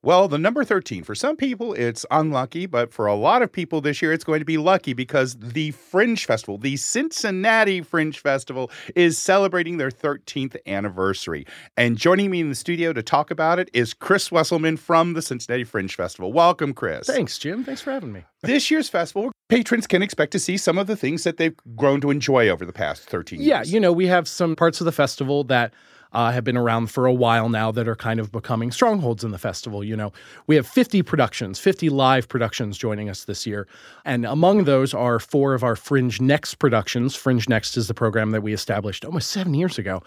Well, the number 13, for some people, it's unlucky, but for a lot of people this year, it's going to be lucky because the Fringe Festival, the Cincinnati Fringe Festival, is celebrating their 13th anniversary. And joining me in the studio to talk about it is Chris Wesselman from the Cincinnati Fringe Festival. Welcome, Chris. Thanks, Jim. Thanks for having me. This year's festival, patrons can expect to see some of the things that they've grown to enjoy over the past 13 years. Yeah, we have some parts of the festival that have been around for a while now that are kind of becoming strongholds in the festival. We have 50 productions, 50 live productions joining us this year. And among those are 4 of our Fringe Next productions. Fringe Next is the program that we established almost 7 years ago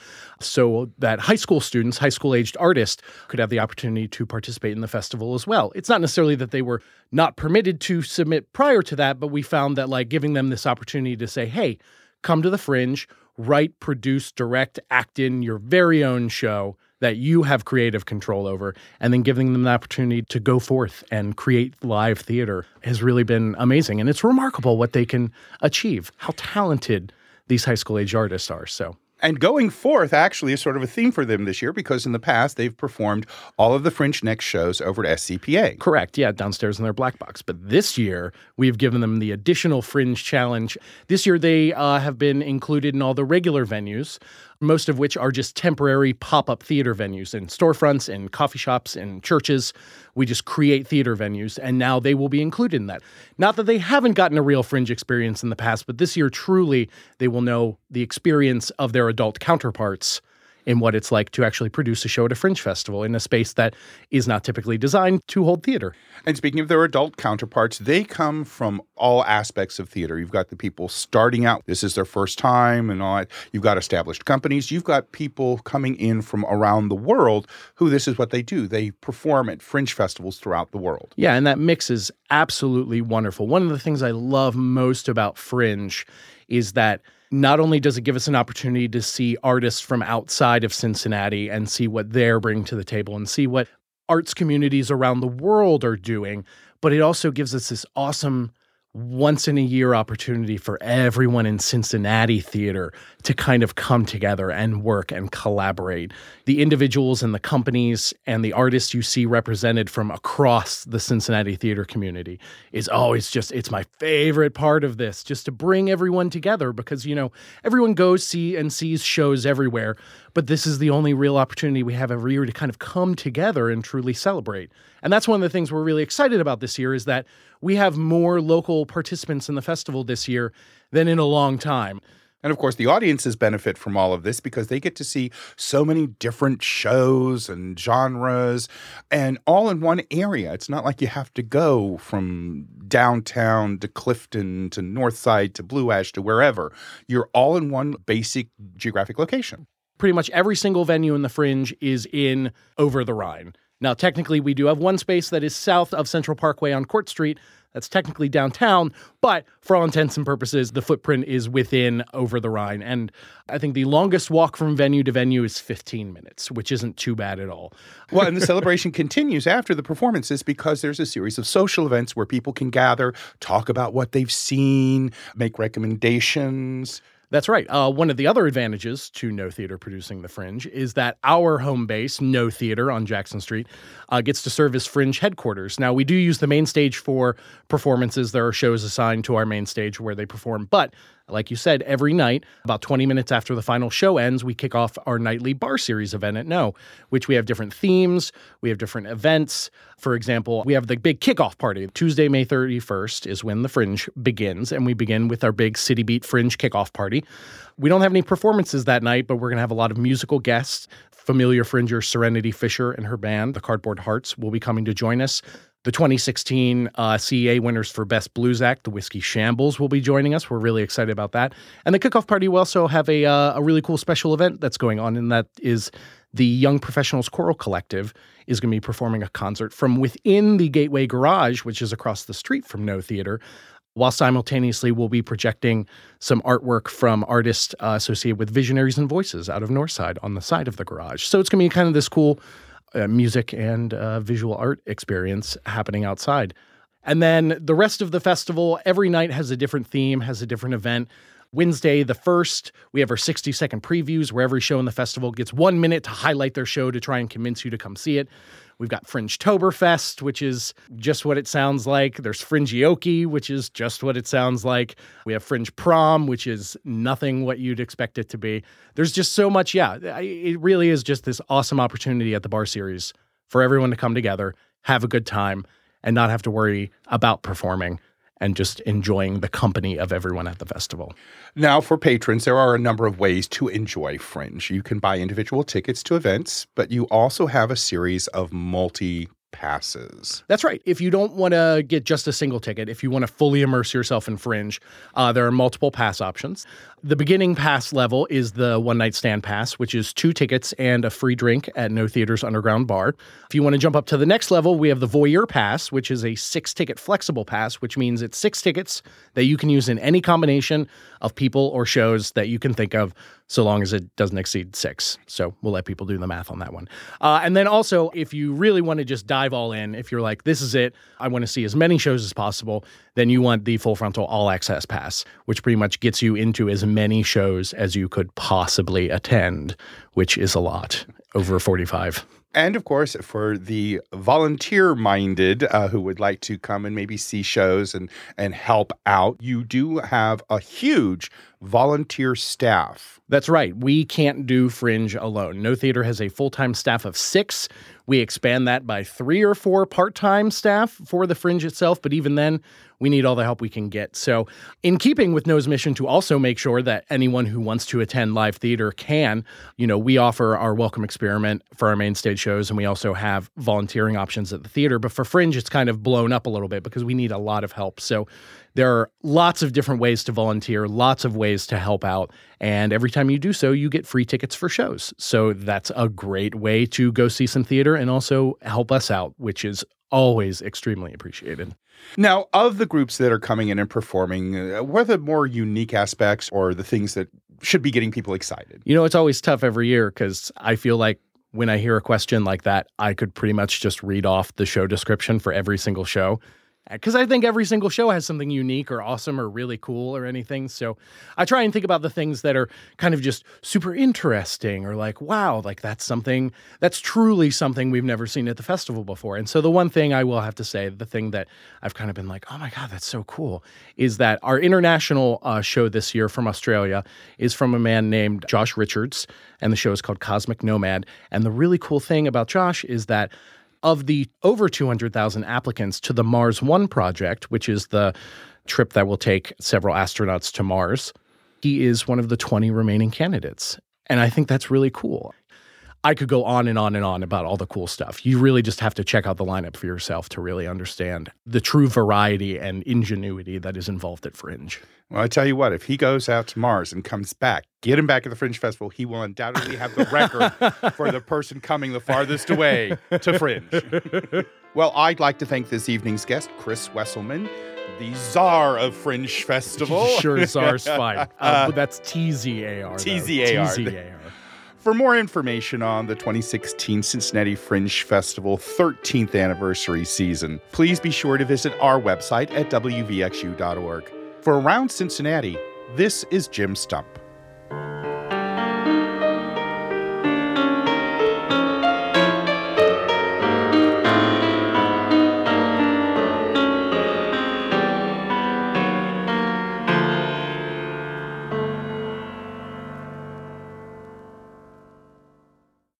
so that high school students, high school-aged artists could have the opportunity to participate in the festival as well. It's not necessarily that they were not permitted to submit prior to that, but we found that giving them this opportunity to say, hey, come to the Fringe, write, produce, direct, act in your very own show that you have creative control over, and then giving them the opportunity to go forth and create live theater has really been amazing. And it's remarkable what they can achieve, how talented these high school age artists are. And going forth actually is sort of a theme for them this year because in the past they've performed all of the Fringe Next shows over at SCPA. Correct, yeah, downstairs in their black box. But this year, we've given them the additional Fringe Challenge. This year, they have been included in all the regular venues, most of which are just temporary pop-up theater venues in storefronts, in coffee shops, in churches. We just create theater venues, and now they will be included in that. Not that they haven't gotten a real Fringe experience in the past, but this year, truly, they will know the experience of their adult counterparts in what it's like to actually produce a show at a Fringe Festival in a space that is not typically designed to hold theater. And speaking of their adult counterparts, they come from all aspects of theater. You've got the people starting out, this is their first time and all that. You've got established companies. You've got people coming in from around the world who this is what they do. They perform at Fringe Festivals throughout the world. Yeah, and that mix is absolutely wonderful. One of the things I love most about Fringe is that not only does it give us an opportunity to see artists from outside of Cincinnati and see what they're bringing to the table and see what arts communities around the world are doing, but it also gives us this awesome once-in-a-year opportunity for everyone in Cincinnati theater to kind of come together and work and collaborate. The individuals and the companies and the artists you see represented from across the Cincinnati theater community is always it's my favorite part of this, just to bring everyone together because, everyone goes sees shows everywhere, but this is the only real opportunity we have every year to kind of come together and truly celebrate. And that's one of the things we're really excited about this year is that we have more local participants in the festival this year than in a long time. And of course, the audiences benefit from all of this because they get to see so many different shows and genres and all in one area. It's not like you have to go from downtown to Clifton to Northside to Blue Ash to wherever. You're all in one basic geographic location. Pretty much every single venue in the Fringe is in Over the Rhine. Now, technically, we do have one space that is south of Central Parkway on Court Street. That's technically downtown, but for all intents and purposes, the footprint is within Over the Rhine. And I think the longest walk from venue to venue is 15 minutes, which isn't too bad at all. Well, and the celebration continues after the performances because there's a series of social events where people can gather, talk about what they've seen, make recommendations. That's right. One of the other advantages to No Theater producing the Fringe is that our home base, No Theater on Jackson Street, gets to serve as Fringe headquarters. Now, we do use the main stage for performances. There are shows assigned to our main stage where they perform. But like you said, every night, about 20 minutes after the final show ends, we kick off our nightly bar series event at No, which we have different themes. We have different events. For example, we have the big kickoff party. Tuesday, May 31st is when the Fringe begins, and we begin with our big City Beat Fringe kickoff party. We don't have any performances that night, but we're going to have a lot of musical guests. Familiar Fringer Serenity Fisher and her band, the Cardboard Hearts, will be coming to join us. The 2016 CEA winners for Best Blues Act, the Whiskey Shambles, will be joining us. We're really excited about that. And the kickoff party will also have a really cool special event that's going on, and that is the Young Professionals Choral Collective is going to be performing a concert from within the Gateway Garage, which is across the street from No Theater, while simultaneously we'll be projecting some artwork from artists associated with Visionaries and Voices out of Northside on the side of the garage. So it's going to be kind of this cool music and visual art experience happening outside. And then the rest of the festival, every night has a different theme, has a different event. Wednesday, the 1st, we have our 60-second previews where every show in the festival gets 1 minute to highlight their show to try and convince you to come see it. We've got Fringetoberfest, which is just what it sounds like. There's Fringioke, which is just what it sounds like. We have Fringe Prom, which is nothing what you'd expect it to be. There's just so much. Yeah, it really is just this awesome opportunity at the Bar Series for everyone to come together, have a good time, and not have to worry about performing and just enjoying the company of everyone at the festival. Now, for patrons, there are a number of ways to enjoy Fringe. You can buy individual tickets to events, but you also have a series of multi-passes. That's right. If you don't want to get just a single ticket, if you want to fully immerse yourself in Fringe, there are multiple pass options. The beginning pass level is the one-night stand pass, which is 2 tickets and a free drink at No Theater's Underground Bar. If you want to jump up to the next level, we have the Voyeur Pass, which is a 6-ticket flexible pass, which means it's 6 tickets that you can use in any combination of people or shows that you can think of, so long as it doesn't exceed 6. So we'll let people do the math on that one. And then also, if you really want to just dive all in, if you're like, this is it, I want to see as many shows as possible, then you want the Full Frontal All Access Pass, which pretty much gets you into as many shows as you could possibly attend, which is a lot, over 45. And, of course, for the volunteer-minded who would like to come and maybe see shows and help out, you do have a huge volunteer staff. That's right. We can't do Fringe alone. No Theater has a full-time staff of 6. We expand that by 3 or 4 part-time staff for the Fringe itself, but even then, we need all the help we can get. So in keeping with No's mission to also make sure that anyone who wants to attend live theater can, we offer our Welcome Experiment for our main stage shows, and we also have volunteering options at the theater. But for Fringe, it's kind of blown up a little bit because we need a lot of help. So there are lots of different ways to volunteer, lots of ways to help out. And every time you do so, you get free tickets for shows. So that's a great way to go see some theater and also help us out, which is always extremely appreciated. Now, of the groups that are coming in and performing, what are the more unique aspects or the things that should be getting people excited? It's always tough every year because I feel like when I hear a question like that, I could pretty much just read off the show description for every single show. Because I think every single show has something unique or awesome or really cool or anything. So I try and think about the things that are kind of just super interesting or like, wow, like that's truly something we've never seen at the festival before. And so the one thing I will have to say, the thing that I've kind of been like, oh my God, that's so cool, is that our international show this year from Australia is from a man named Josh Richards. And the show is called Cosmic Nomad. And the really cool thing about Josh is that of the over 200,000 applicants to the Mars One project, which is the trip that will take several astronauts to Mars, he is one of the 20 remaining candidates. And I think that's really cool. I could go on and on and on about all the cool stuff. You really just have to check out the lineup for yourself to really understand the true variety and ingenuity that is involved at Fringe. Well, I tell you what, if he goes out to Mars and comes back, get him back at the Fringe Festival, he will undoubtedly have the record for the person coming the farthest away to Fringe. Well, I'd like to thank this evening's guest, Chris Wesselman, the czar of Fringe Festival. Sure, czar's fine. That's TZAR. TZAR. For more information on the 2016 Cincinnati Fringe Festival 13th anniversary season, please be sure to visit our website at wvxu.org. For Around Cincinnati, this is Jim Stump.